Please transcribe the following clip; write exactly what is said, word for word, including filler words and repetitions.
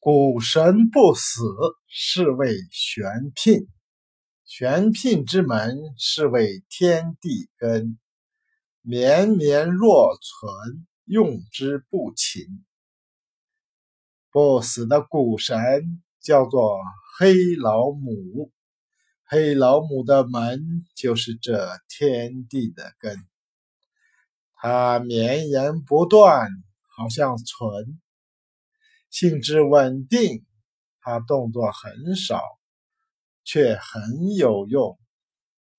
谷神不死，是谓玄牝。玄牝之门，是谓天地根。绵绵若存，用之不勤。不死的谷神叫做黑老母，黑老母的门就是这天地的根。它绵延不断，好像存，性质稳定，它动作很少，却很有用。